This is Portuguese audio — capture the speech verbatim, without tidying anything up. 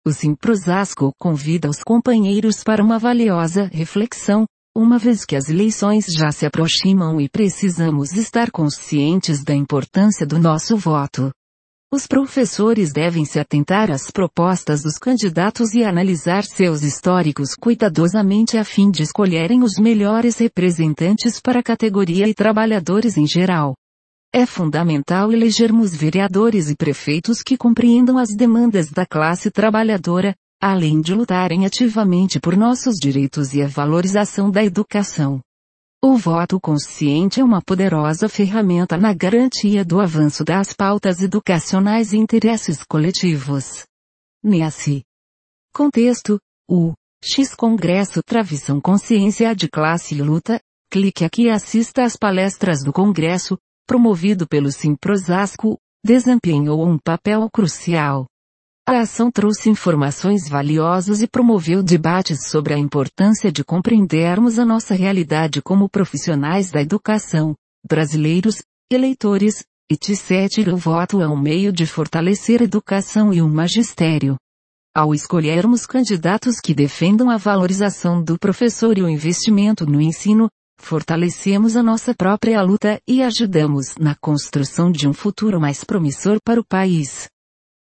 O Simprosasco convida os companheiros para uma valiosa reflexão, uma vez que as eleições já se aproximam e precisamos estar conscientes da importância do nosso voto. Os professores devem se atentar às propostas dos candidatos e analisar seus históricos cuidadosamente a fim de escolherem os melhores representantes para a categoria e trabalhadores em geral. É fundamental elegermos vereadores e prefeitos que compreendam as demandas da classe trabalhadora, além de lutarem ativamente por nossos direitos e a valorização da educação. O voto consciente é uma poderosa ferramenta na garantia do avanço das pautas educacionais e interesses coletivos. Nesse contexto, o X-Congresso Tradição Consciência de Classe e Luta, clique aqui e assista às palestras do Congresso, promovido pelo Simprosasco, desempenhou um papel crucial. A ação trouxe informações valiosas e promoveu debates sobre a importância de compreendermos a nossa realidade como profissionais da educação, brasileiros, eleitores, etcétera. O voto é um meio de fortalecer a educação e o magistério. Ao escolhermos candidatos que defendam a valorização do professor e o investimento no ensino, fortalecemos a nossa própria luta e ajudamos na construção de um futuro mais promissor para o país.